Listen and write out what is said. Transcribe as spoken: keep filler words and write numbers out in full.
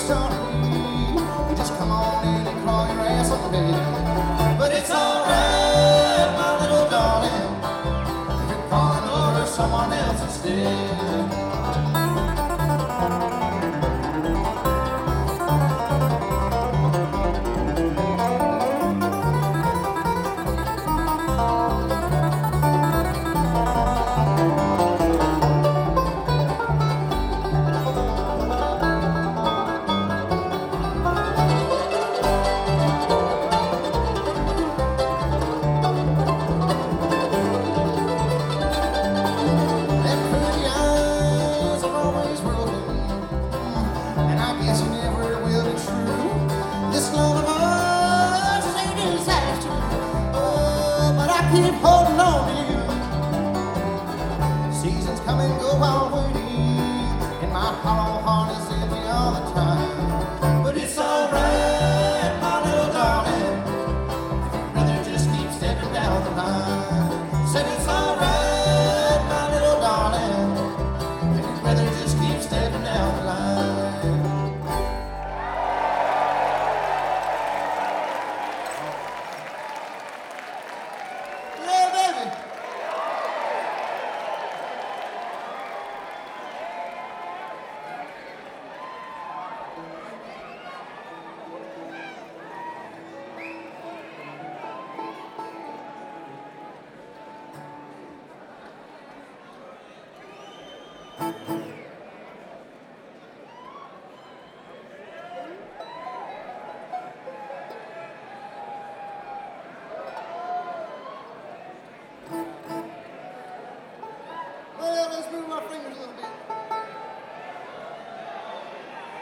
sorry. You just come on in and crawl your ass on bed. But it's alright, my little darling, if you're crawling over someone else instead. Keep holding on to you. Seasons come and go while waiting, and my hollow heart is empty all the time. But it's alright, my little darling, if you'd rather just keep stepping down the line. Said it's alright, my little darling, if you'd rather just keep stepping down the line. Well, let's move my fingers a little bit.